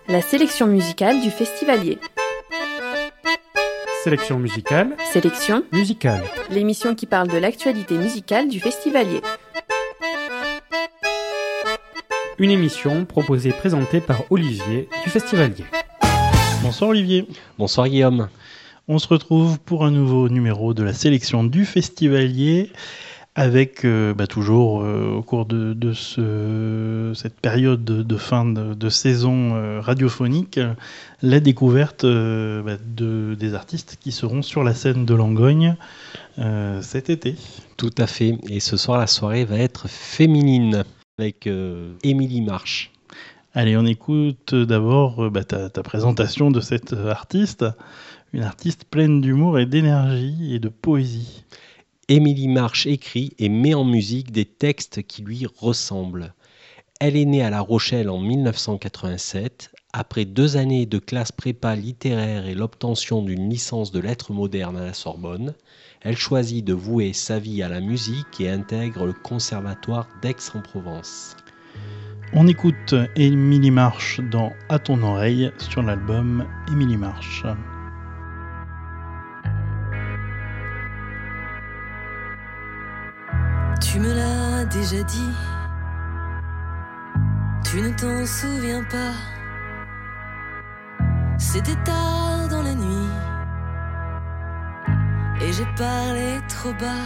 La sélection musicale du Festivalier. Sélection musicale. Sélection musicale. L'émission qui parle de l'actualité musicale du Festivalier. Une émission proposée et présentée par Olivier du Festivalier. Bonsoir Olivier. Bonsoir Guillaume. On se retrouve pour un nouveau numéro de la sélection du Festivalier avec toujours au cours de cette période de fin de saison radiophonique la découverte des artistes qui seront sur la scène de Langogne cet été. Tout à fait. Et ce soir, la soirée va être féminine avec Émilie Marche. Allez, on écoute d'abord ta présentation de cette artiste, une artiste pleine d'humour et d'énergie et de poésie. Émilie Marche écrit et met en musique des textes qui lui ressemblent. Elle est née à La Rochelle en 1987. Après 2 années de classe prépa littéraire et l'obtention d'une licence de lettres modernes à la Sorbonne, elle choisit de vouer sa vie à la musique et intègre le conservatoire d'Aix-en-Provence. On écoute Émilie Marche dans À ton oreille sur l'album Émilie Marche. Tu me l'as déjà dit, tu ne t'en souviens pas. C'était tard dans la nuit et j'ai parlé trop bas.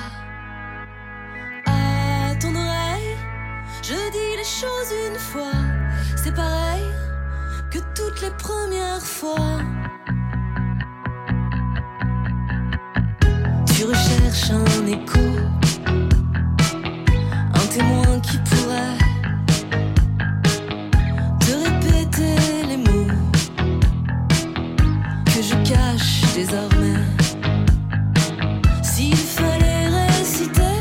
À ton oreille, je dis les choses une fois. C'est pareil que toutes les premières fois. Tu recherches un écho, un témoin qui pourrait te répéter les mots que je cache désormais. S'il fallait réciter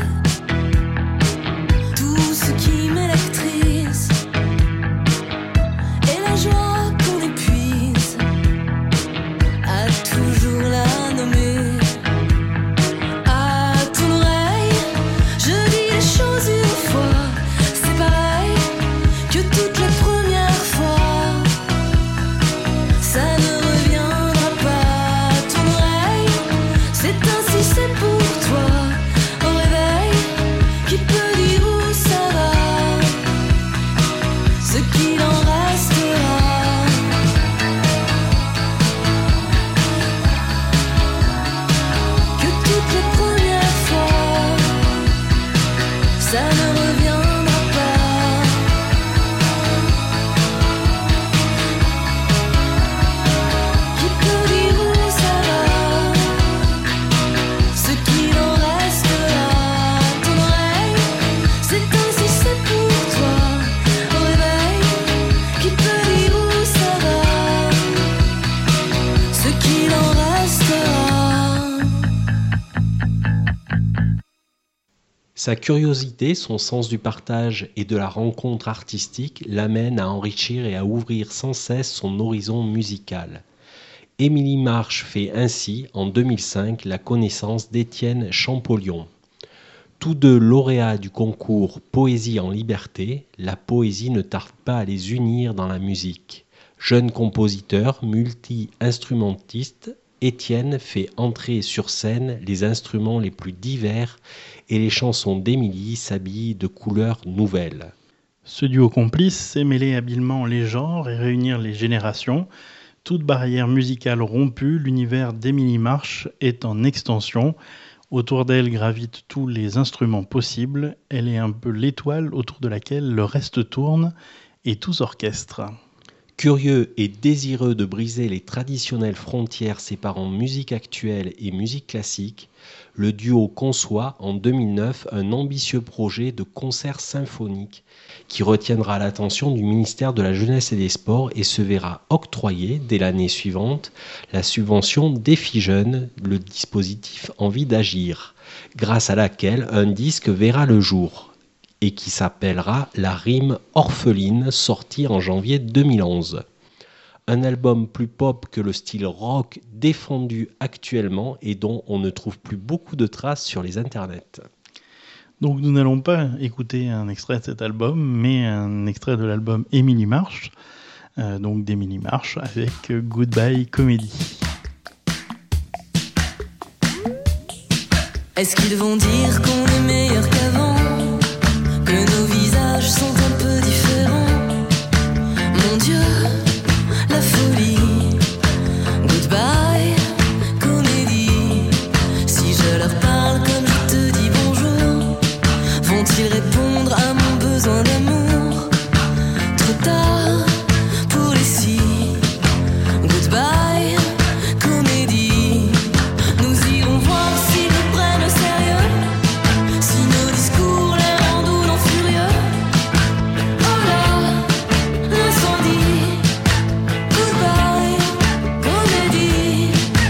tout ce qui m'électrise et la joie qu'on épuise à toujours la nommer. Sa curiosité, son sens du partage et de la rencontre artistique l'amènent à enrichir et à ouvrir sans cesse son horizon musical. Émilie Marche fait ainsi, en 2005, la connaissance d'Étienne Champollion. Tous deux lauréats du concours Poésie en liberté, la poésie ne tarde pas à les unir dans la musique. Jeune compositeur, multi-instrumentiste, Étienne fait entrer sur scène les instruments les plus divers et les chansons d'Émilie s'habillent de couleurs nouvelles. Ce duo complice sait mêler habilement les genres et réunir les générations. Toute barrière musicale rompue, l'univers d'Émilie Marche est en extension. Autour d'elle gravitent tous les instruments possibles. Elle est un peu l'étoile autour de laquelle le reste tourne et tout s'orchestre. Curieux et désireux de briser les traditionnelles frontières séparant musique actuelle et musique classique, le duo conçoit en 2009 un ambitieux projet de concert symphonique qui retiendra l'attention du ministère de la Jeunesse et des Sports et se verra octroyer dès l'année suivante la subvention Défi Jeunes, le dispositif Envie d'agir, grâce à laquelle un disque verra le jour et qui s'appellera La Rime Orpheline, sorti en janvier 2011. Un album plus pop que le style rock défendu actuellement et dont on ne trouve plus beaucoup de traces sur les internets. Donc nous n'allons pas écouter un extrait de cet album, mais un extrait de l'album Émilie Marche. donc d'Emily Marsh avec Goodbye Comedy. Est-ce qu'ils vont dire qu'on est meilleur qu'avant, que nos visages sont un peu différents? Mon Dieu, la folie. Goodbye, comédie. Si je leur parle comme je te dis bonjour, vont-ils répondre à mon besoin d'amour? Trop tard pour les si. Goodbye, comédie. Nous irons voir s'ils nous prennent au sérieux, si nos discours les rendent non furieux. Oh là, l'incendie. Goodbye, comédie.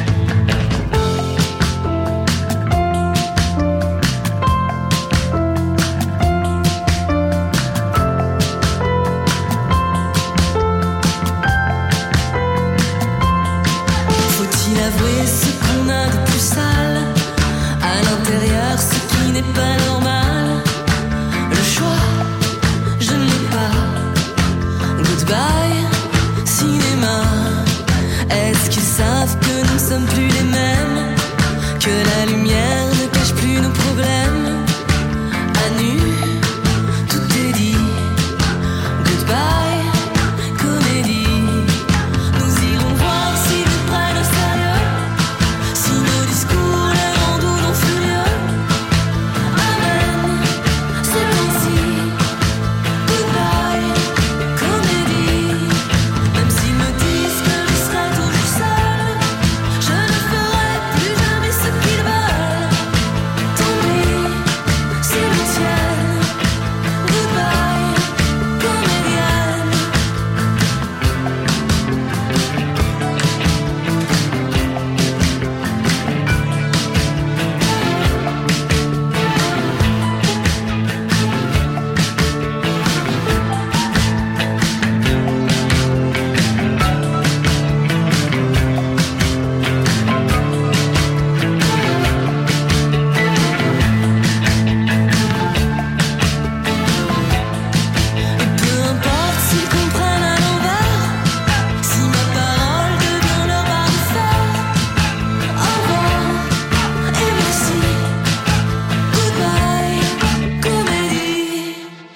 Faut-il avouer ce qu'on a de plus sale, à l'intérieur ce qui n'est pas normal? Le choix, je ne l'ai pas. Goodbye, cinéma. Est-ce qu'ils savent que nous ne sommes plus les mêmes, que la lumière ne cache plus nos problèmes? À nu, tout est dit. Goodbye, comédie. Nous irons voir s'ils nous prennent au sérieux, si nos discours les rendent non furieux. Amen, c'est ainsi. Goodbye, comédie. Même s'ils me disent que je serai toujours seule, je ne ferai plus jamais ce qu'ils veulent. Tant pis, s'ils me tiennent. Goodbye, comédienne. Peu importe s'ils comprennent à l'envers, si ma parole devient leur barre de fer. Au revoir et merci. Goodbye, comédie.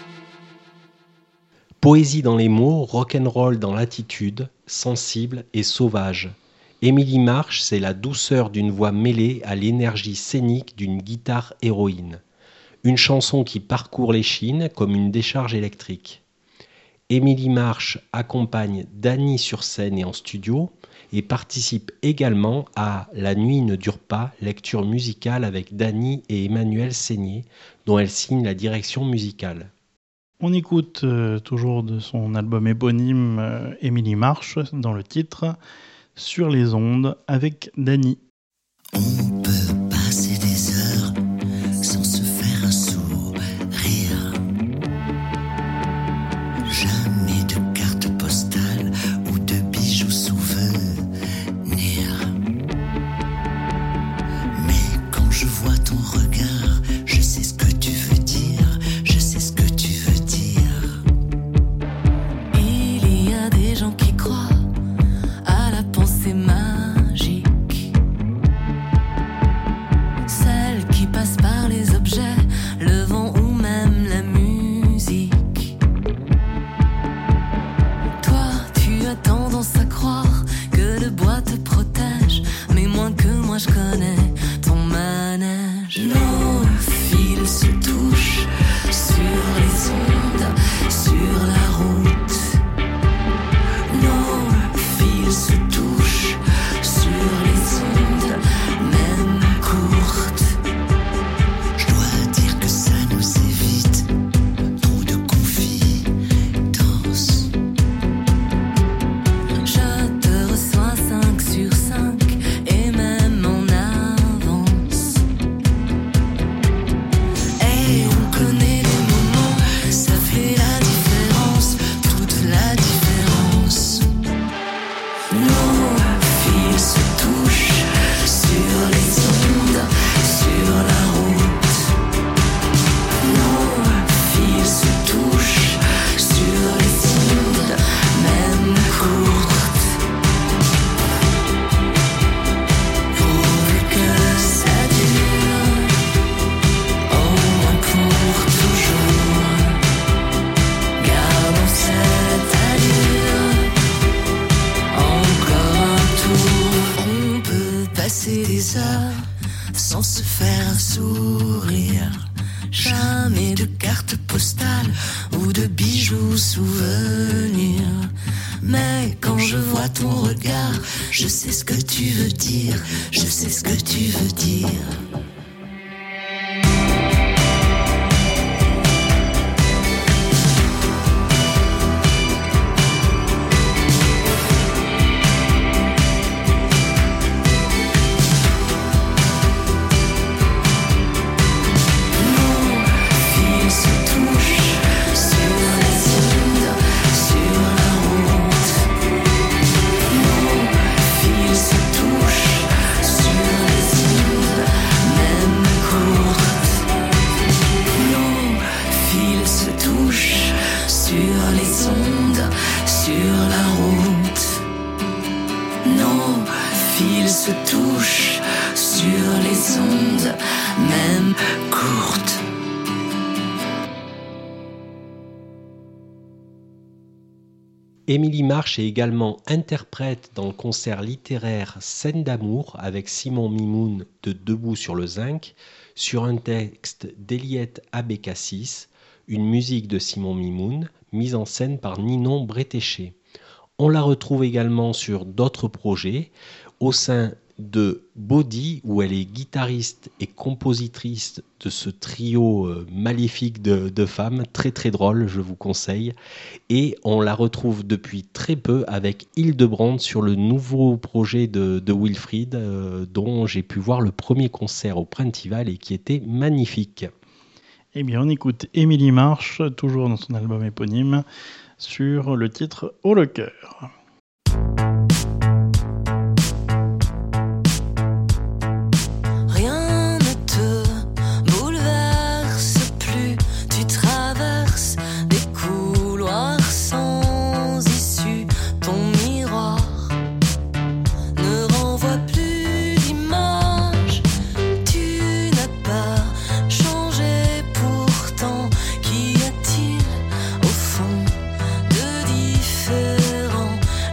Poésie dans les mots, rock'n'roll dans l'attitude, sensible et sauvage. Emily Marsh, c'est la douceur d'une voix mêlée à l'énergie scénique d'une guitare héroïne. Une chanson qui parcourt l'échine comme une décharge électrique. Emily Marsh accompagne Dany sur scène et en studio et participe également à La nuit ne dure pas, lecture musicale avec Dany et Emmanuel Seigné, dont elle signe la direction musicale. On écoute toujours de son album éponyme Emily Marsh dans le titre Sur les ondes avec Dany. On peut passer des heures sans se faire un sourire. Jamais de carte postale ou de bijoux souvenirs. Mais quand je vois ton regard, je sais ce que tu veux dire. Je sais ce que tu veux dire. Il y a des gens qui croient à la pensée magique, celle qui passe par les objets, le vent ou même la musique. bijoux, souvenirs. Mais quand je vois ton regard, je sais ce que tu veux dire, je sais ce que tu veux dire. Se touchent sur les ondes, même courtes. Émilie Marche est également interprète dans le concert littéraire Scène d'amour avec Simon Mimoun de Debout sur le Zinc, sur un texte d'Eliette Abécassis, une musique de Simon Mimoun, mise en scène par Ninon Bretéché. On la retrouve également sur d'autres projets, au sein de Body, où elle est guitariste et compositrice de ce trio maléfique de femmes, très très drôle, je vous conseille. Et on la retrouve depuis très peu avec Hildebrand sur le nouveau projet de Wilfried, dont j'ai pu voir le premier concert au Printival et qui était magnifique. Eh bien, on écoute Émilie Marche, toujours dans son album éponyme, sur le titre « Haut le cœur ». Qu'y a-t-il au fond de différents?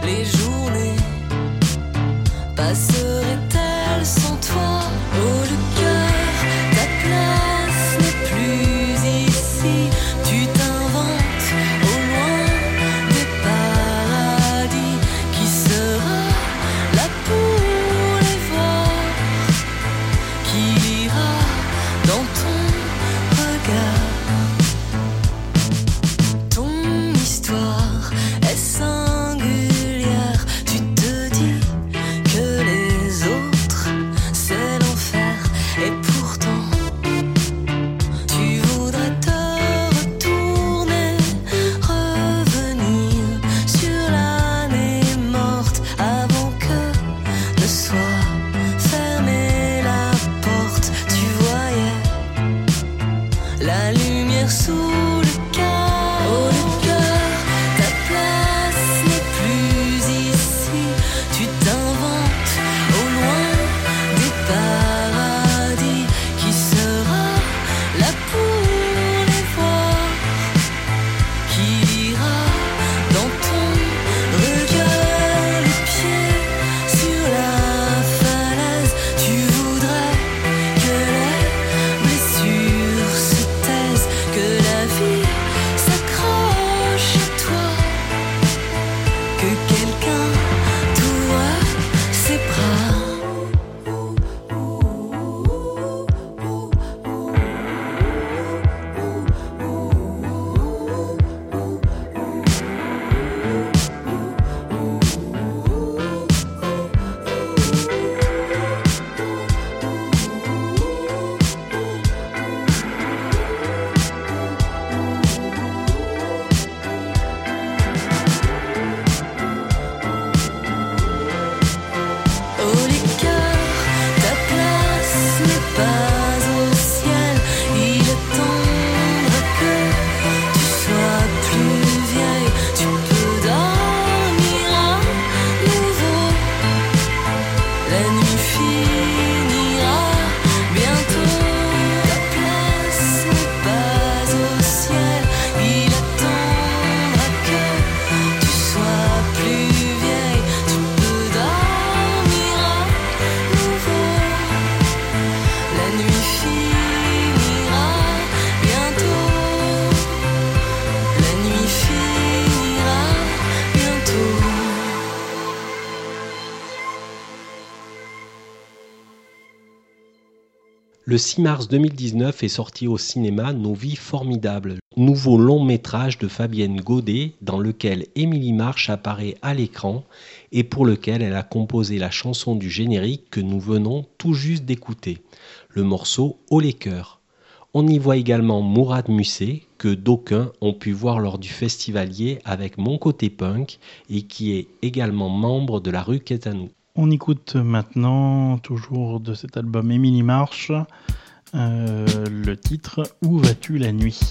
Le 6 mars 2019 est sorti au cinéma Nos vies formidables, nouveau long métrage de Fabienne Godet dans lequel Émilie Marche apparaît à l'écran et pour lequel elle a composé la chanson du générique que nous venons tout juste d'écouter, le morceau Haut les cœurs. On y voit également Mourad Musset, que d'aucuns ont pu voir lors du festivalier avec Mon Côté Punk et qui est également membre de la rue Quétanou. On écoute maintenant, toujours de cet album Émilie Marche, le titre « Où vas-tu la nuit ?»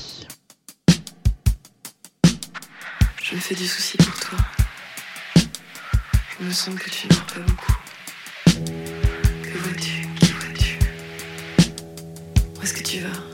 Je me fais du souci pour toi. Il me semble que tu dors pas beaucoup. Que vois-tu? Qui vois-tu? Où est-ce que tu vas?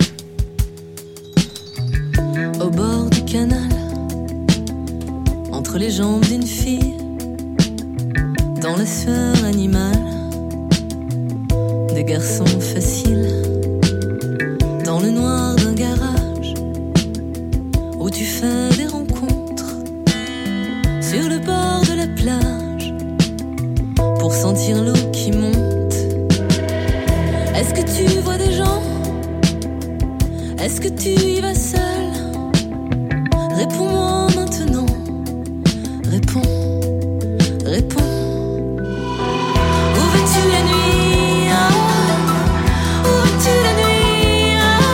Au bord du canal, entre les jambes d'une fille, dans la sueur animale des garçons faciles, dans le noir d'un garage où tu fais des rencontres, sur le bord de la plage pour sentir l'eau qui monte. Est-ce que tu vois des gens? Est-ce que tu y vas seul? Réponds-moi maintenant, réponds. Où vas-tu la nuit? Où vas-tu la nuit?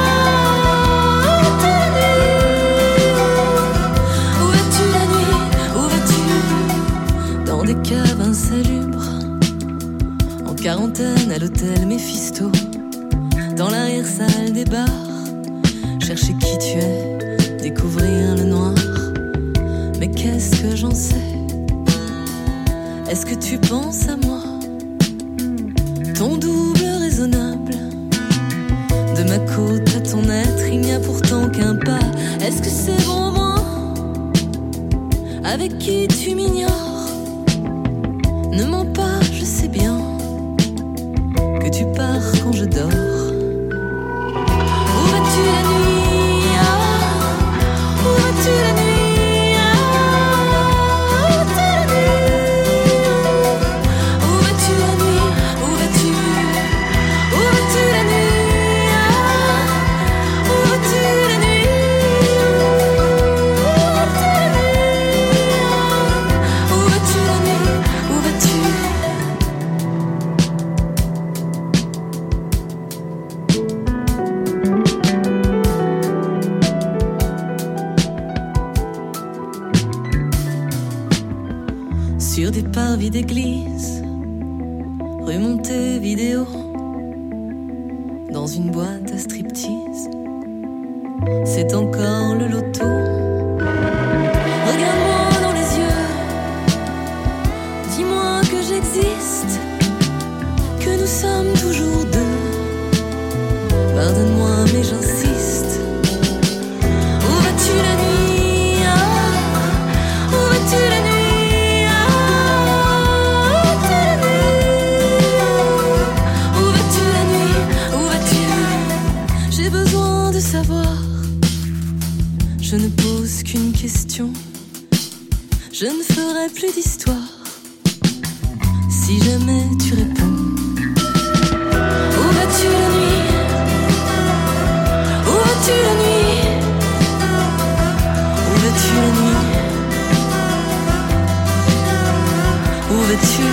Où vas-tu la nuit? Où vas-tu? Dans des caves insalubres, en quarantaine à l'hôtel Méphisto, dans l'arrière-salle des bars, chercher qui tu es, découvrir le noir. Mais qu'est-ce que j'en sais? Est-ce que tu penses à moi? Ton double raisonnable, de ma côte à ton être, il n'y a pourtant qu'un pas. Est-ce que c'est bon moi? Avec qui tu m'ignores? Ne mens pas, je sais bien que tu pars quand je dors. Où vas-tu la nuit? Où vas-tu la nuit? Sur des parvis d'église, rue Montevideo, dans une boîte à striptease, c'est encore le loto. Regarde-moi dans les yeux, dis-moi que j'existe, que nous sommes toujours deux. Pardonne-moi mais j'insiste. Où vas-tu la nuit? Où vas-tu la nuit? Je ne pose qu'une question, je ne ferai plus d'histoire si jamais tu réponds. Où vas-tu la nuit? Où vas-tu la nuit? Où vas-tu la nuit? Où vas-tu?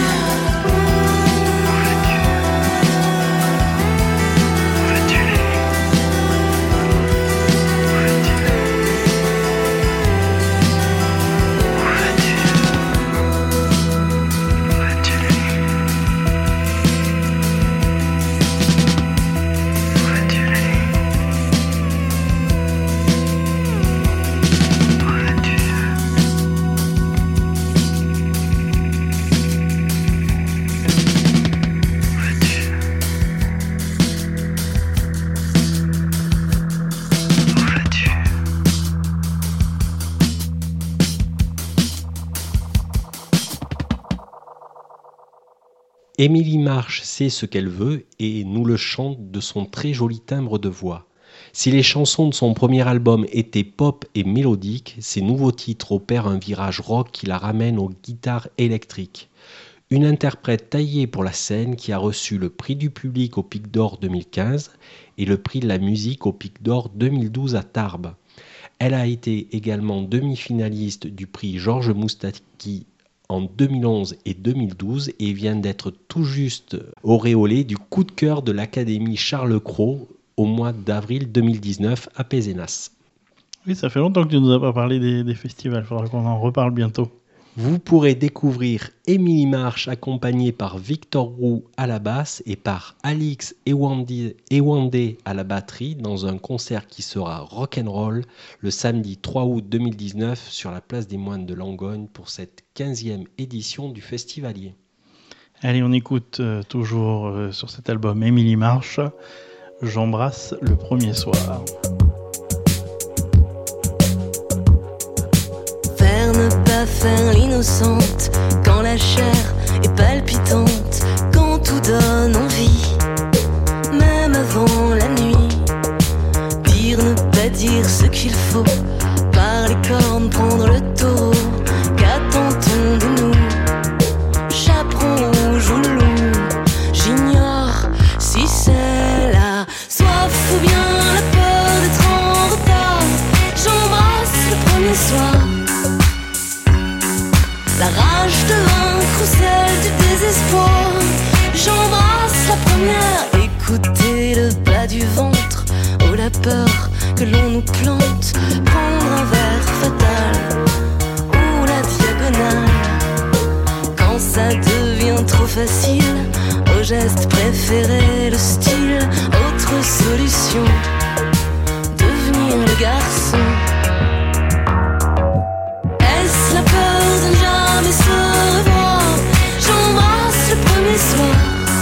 Émilie Marche sait ce qu'elle veut et nous le chante de son très joli timbre de voix. Si les chansons de son premier album étaient pop et mélodiques, ses nouveaux titres opèrent un virage rock qui la ramène aux guitares électriques. Une interprète taillée pour la scène qui a reçu le prix du public au Pic d'Or 2015 et le prix de la musique au Pic d'Or 2012 à Tarbes. Elle a été également demi-finaliste du prix Georges Moustaki en 2011 et 2012 et vient d'être tout juste auréolée du coup de cœur de l'Académie Charles Cros au mois d'avril 2019 à Pézenas. Oui, ça fait longtemps que tu nous as pas parlé des festivals, il faudra qu'on en reparle bientôt. Vous pourrez découvrir Émilie Marche accompagnée par Victor Roux à la basse et par Alix Ewandé à la batterie dans un concert qui sera rock'n'roll le samedi 3 août 2019 sur la place des Moines de Langogne pour cette 15e édition du Festivalier. Allez, on écoute toujours sur cet album Émilie Marche, J'embrasse le premier soir. Faire l'innocente quand la chair est palpitante, quand tout donne envie, même avant la nuit. Dire, ne pas dire ce qu'il faut, par les cornes prendre le taureau. Qu'attend-on de nous, chaperon rouge ou loup? J'ignore si c'est la soif ou bien la peur d'être en retard. J'embrasse le premier soir. La rage de vaincre ou celle du désespoir. J'embrasse la première. Écouter le bas du ventre ou la peur que l'on nous plante. Prendre un verre fatal ou la diagonale. Quand ça devient trop facile, au geste préféré, le style. Autre solution, devenir le garçon. Est-ce la peur de ne jamais se revoir? J'embrasse le premier soir.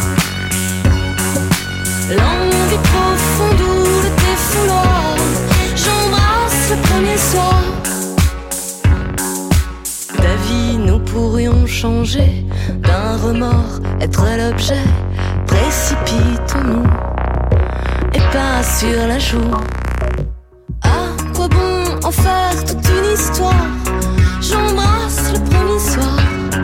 L'envie profonde ou le défouloir. J'embrasse le premier soir. D'avis nous pourrions changer, d'un remords être l'objet. Précipitons-nous et pas sur la joue. À quoi bon en faire toute une histoire? J'embrasse le premier soir.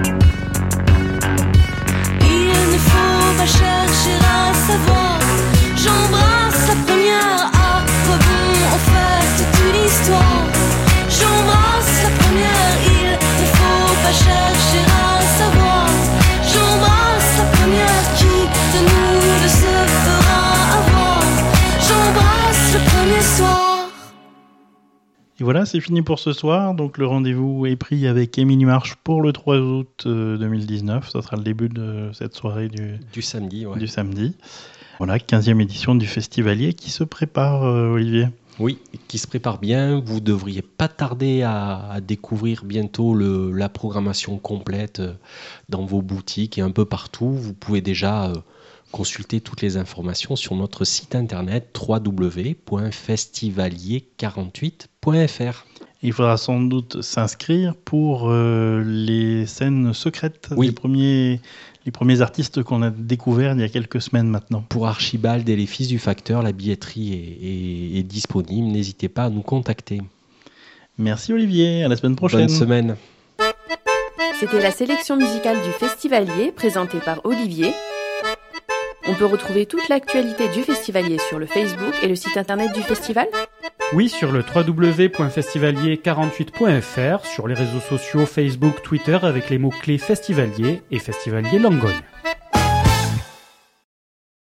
Il ne faut pas chercher à savoir. J'embrasse la première. À quoi bon en faire toute une histoire? J'embrasse la première. Il ne faut pas chercher à savoir. J'embrasse la première. Qui de nous ne se fera avoir? J'embrasse le premier soir. Et voilà, c'est fini pour ce soir. Donc le rendez-vous est pris avec Émilie Marche pour le 3 août 2019. Ça sera le début de cette soirée du samedi. Ouais. Du samedi. Voilà, 15e édition du Festivalier qui se prépare, Olivier. Oui, qui se prépare bien. Vous ne devriez pas tarder à découvrir bientôt la programmation complète dans vos boutiques et un peu partout. Vous pouvez déjà consulter toutes les informations sur notre site internet www.festivalier48.fr. Il faudra sans doute s'inscrire pour les scènes secrètes, oui. les premiers artistes qu'on a découverts il y a quelques semaines maintenant. Pour Archibald et les Fils du Facteur, la billetterie est disponible. N'hésitez pas à nous contacter. Merci Olivier, à la semaine prochaine. Bonne semaine. C'était la sélection musicale du Festivalier présentée par Olivier. On peut retrouver toute l'actualité du Festivalier sur le Facebook et le site internet du festival. Oui, sur le www.festivalier48.fr, sur les réseaux sociaux Facebook, Twitter avec les mots-clés Festivalier et Festivalier Langogne.